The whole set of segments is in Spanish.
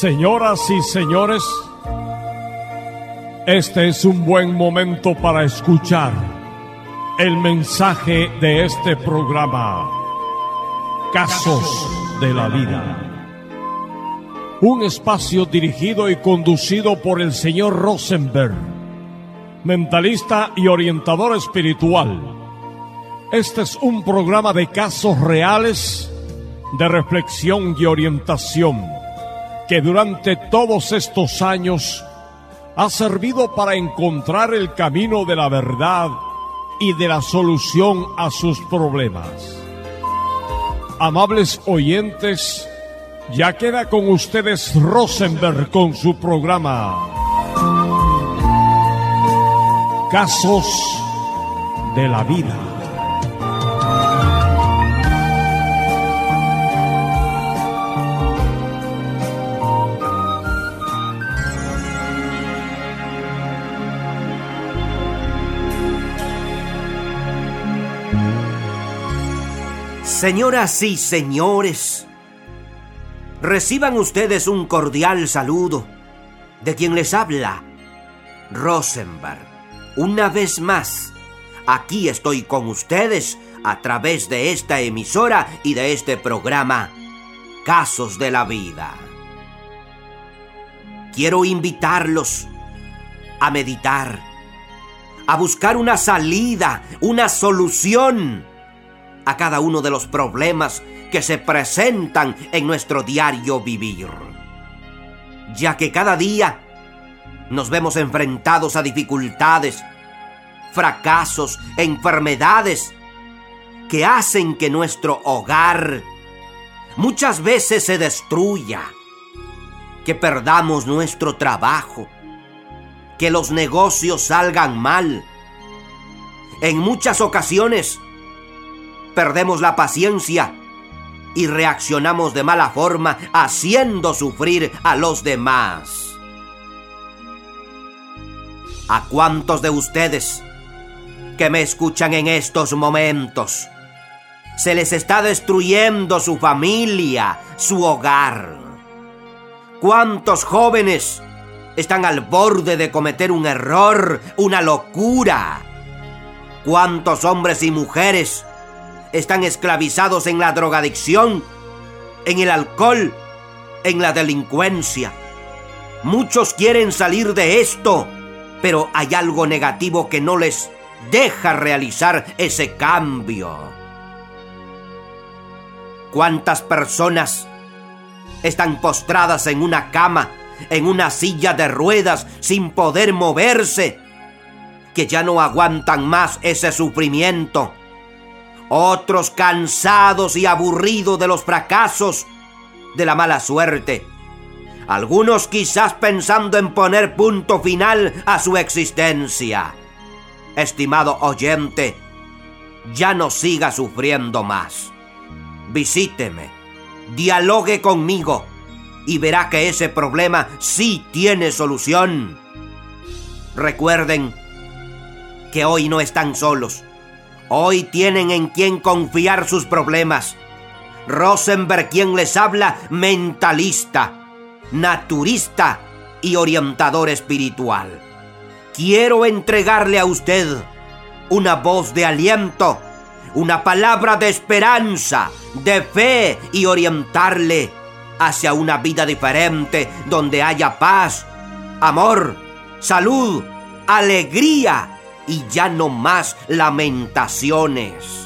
Señoras y señores, este es un buen momento para escuchar el mensaje de este programa, Casos de la Vida. Un espacio dirigido y conducido por el señor Rosenberg, mentalista y orientador espiritual. Este es un programa de casos reales, de reflexión y orientación, que durante todos estos años ha servido para encontrar el camino de la verdad y de la solución a sus problemas. Amables oyentes, ya queda con ustedes Rosenberg con su programa Casos de la Vida. Señoras y señores, reciban ustedes un cordial saludo de quien les habla, Rosenberg. Una vez más, aquí estoy con ustedes a través de esta emisora y de este programa, Casos de la Vida. Quiero invitarlos a meditar, a buscar una salida, una solución a cada uno de los problemas que se presentan en nuestro diario vivir, ya que cada día nos vemos enfrentados a dificultades, fracasos, enfermedades que hacen que nuestro hogar muchas veces se destruya, que perdamos nuestro trabajo, que los negocios salgan mal. En muchas ocasiones perdemos la paciencia y reaccionamos de mala forma, haciendo sufrir a los demás. ¿A cuántos de ustedes que me escuchan en estos momentos se les está destruyendo su familia, su hogar? ¿Cuántos jóvenes están al borde de cometer un error, una locura? ¿Cuántos hombres y mujeres están esclavizados en la drogadicción, en el alcohol, en la delincuencia? Muchos quieren salir de esto, pero hay algo negativo que no les deja realizar ese cambio. ¿Cuántas personas están postradas en una cama, en una silla de ruedas, sin poder moverse, que ya no aguantan más ese sufrimiento? Otros cansados y aburridos de los fracasos, de la mala suerte. Algunos quizás pensando en poner punto final a su existencia. Estimado oyente, ya no siga sufriendo más. Visíteme, dialogue conmigo y verá que ese problema sí tiene solución. Recuerden que hoy no están solos. Hoy tienen en quien confiar sus problemas. Rosenberg, quien les habla, mentalista, naturista y orientador espiritual. Quiero entregarle a usted una voz de aliento, una palabra de esperanza, de fe y orientarle hacia una vida diferente donde haya paz, amor, salud, alegría y ya no más lamentaciones.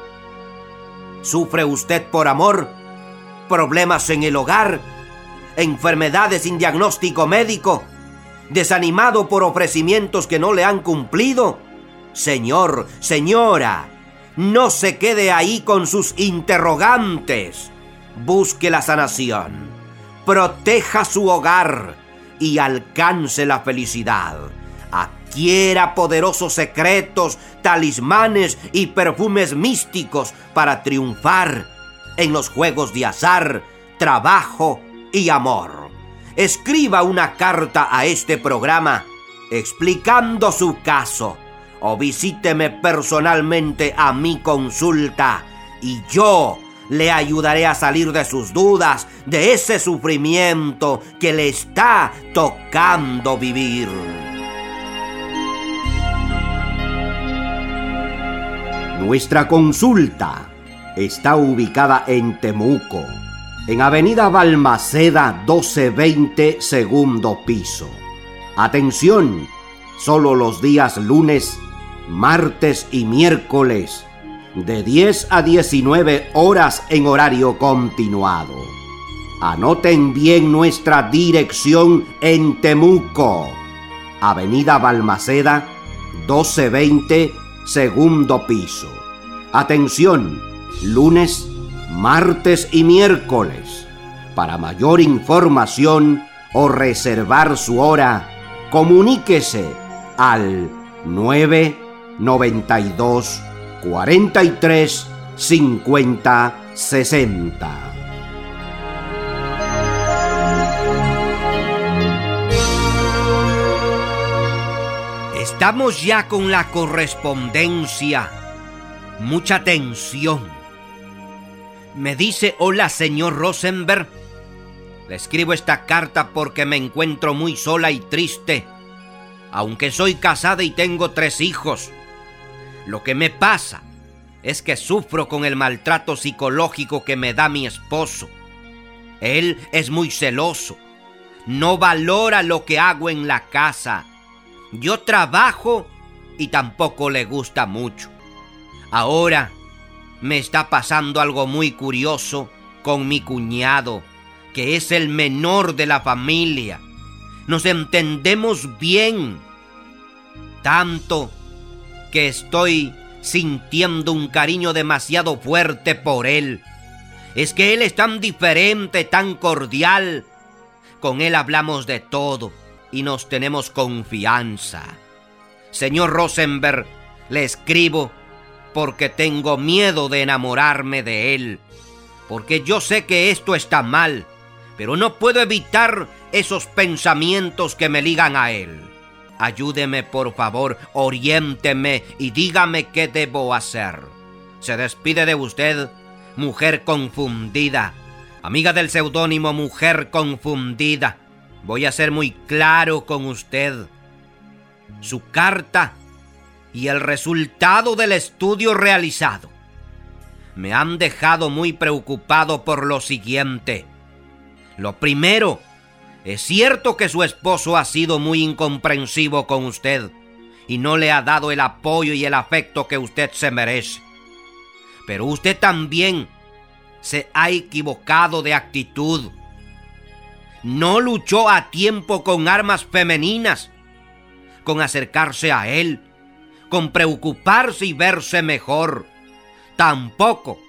¿Sufre usted por amor? ¿Problemas en el hogar? ¿Enfermedades sin diagnóstico médico? ¿Desanimado por ofrecimientos que no le han cumplido? Señor, señora, no se quede ahí con sus interrogantes. Busque la sanación, proteja su hogar y alcance la felicidad. Adquiera poderosos secretos, talismanes y perfumes místicos para triunfar en los juegos de azar, trabajo y amor. Escriba una carta a este programa explicando su caso o visíteme personalmente a mi consulta y yo le ayudaré a salir de sus dudas, de ese sufrimiento que le está tocando vivir. Nuestra consulta está ubicada en Temuco, en Avenida Balmaceda 1220, segundo piso. Atención, solo los días lunes, martes y miércoles, de 10 a 19 horas en horario continuado. Anoten bien nuestra dirección en Temuco, Avenida Balmaceda 1220, segundo piso. Atención, lunes, martes y miércoles. Para mayor información o reservar su hora, comuníquese al 992 43 50 60. Estamos ya con la correspondencia. Mucha atención. Me dice: hola, señor Rosenberg. Le escribo esta carta porque me encuentro muy sola y triste, aunque soy casada y tengo 3 hijos. Lo que me pasa es que sufro con el maltrato psicológico que me da mi esposo. Él es muy celoso, no valora lo que hago en la casa. Yo trabajo y tampoco le gusta mucho. Ahora me está pasando algo muy curioso con mi cuñado, que es el menor de la familia. Nos entendemos bien, tanto que estoy sintiendo un cariño demasiado fuerte por él. Es que él es tan diferente, tan cordial. Con él hablamos de todo y nos tenemos confianza. Señor Rosenberg, le escribo porque tengo miedo de enamorarme de él, porque yo sé que esto está mal, pero no puedo evitar esos pensamientos que me ligan a él. Ayúdeme, por favor, oriénteme y dígame qué debo hacer. Se despide de usted, mujer confundida, amiga del seudónimo Mujer Confundida. Voy a ser muy claro con usted. Su carta y el resultado del estudio realizado me han dejado muy preocupado por lo siguiente. Lo primero, es cierto que su esposo ha sido muy incomprensivo con usted y no le ha dado el apoyo y el afecto que usted se merece. Pero usted también se ha equivocado de actitud. No luchó a tiempo con armas femeninas, con acercarse a él, con preocuparse y verse mejor. Tampoco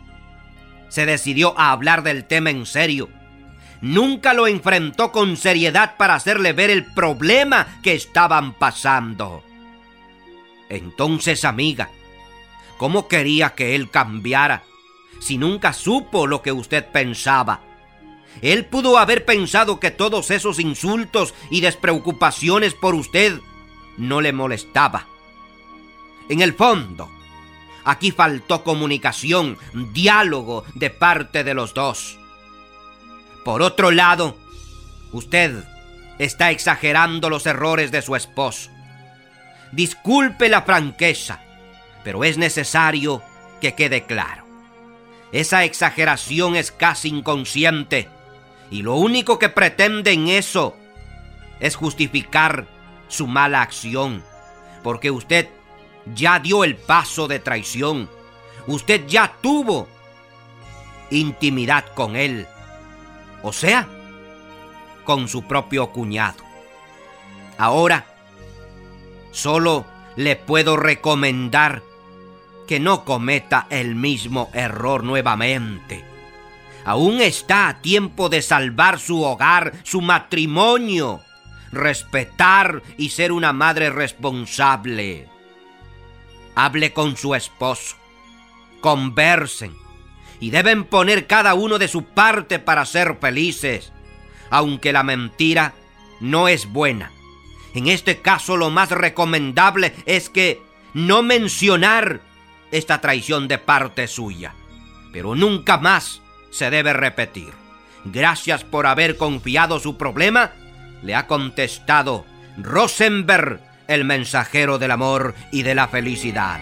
se decidió a hablar del tema en serio. Nunca lo enfrentó con seriedad para hacerle ver el problema que estaban pasando. Entonces, amiga, ¿cómo quería que él cambiara si nunca supo lo que usted pensaba? Él pudo haber pensado que todos esos insultos y despreocupaciones por usted no le molestaba. En el fondo, aquí faltó comunicación, diálogo de parte de los dos. Por otro lado, usted está exagerando los errores de su esposo. Disculpe la franqueza, pero es necesario que quede claro. Esa exageración es casi inconsciente y lo único que pretende en eso es justificar su mala acción, porque usted ya dio el paso de traición. Usted ya tuvo intimidad con él, o sea, con su propio cuñado. Ahora, solo le puedo recomendar que no cometa el mismo error nuevamente. Aún está a tiempo de salvar su hogar, su matrimonio, respetar y ser una madre responsable. Hable con su esposo, conversen y deben poner cada uno de su parte para ser felices, aunque la mentira no es buena. En este caso, lo más recomendable es que no mencionar esta traición de parte suya. pero nunca más se debe repetir. Gracias por haber confiado su problema, le ha contestado Rosenberg, el mensajero del amor y de la felicidad.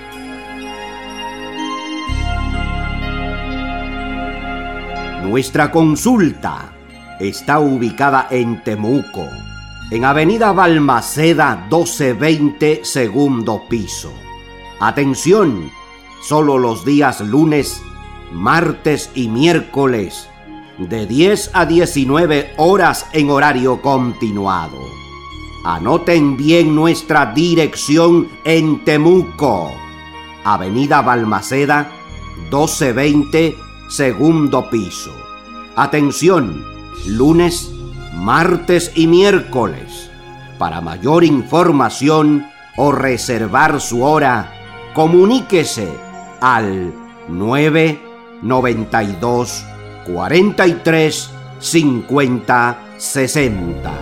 Nuestra consulta está ubicada en Temuco, en Avenida Balmaceda 1220, segundo piso. Atención, solo los días lunes, martes y miércoles, de 10 a 19 horas en horario continuado. Anoten bien nuestra dirección en Temuco, Avenida Balmaceda 1220, segundo piso. Atención, lunes, martes y miércoles. Para mayor información o reservar su hora, comuníquese al 992 43 50 60.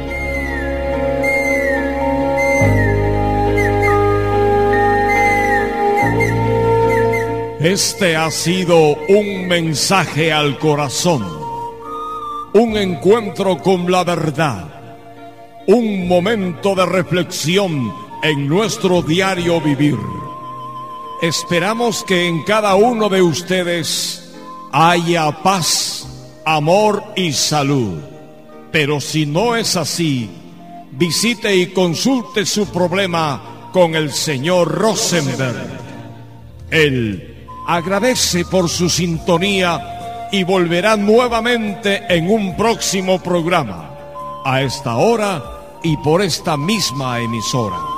Este ha sido un mensaje al corazón, un encuentro con la verdad, un momento de reflexión en nuestro diario vivir. Esperamos que en cada uno de ustedes haya paz, amor y salud. Pero si no es así, visite y consulte su problema con el señor Rosenberg. Él agradece por su sintonía y volverá nuevamente en un próximo programa, a esta hora y por esta misma emisora.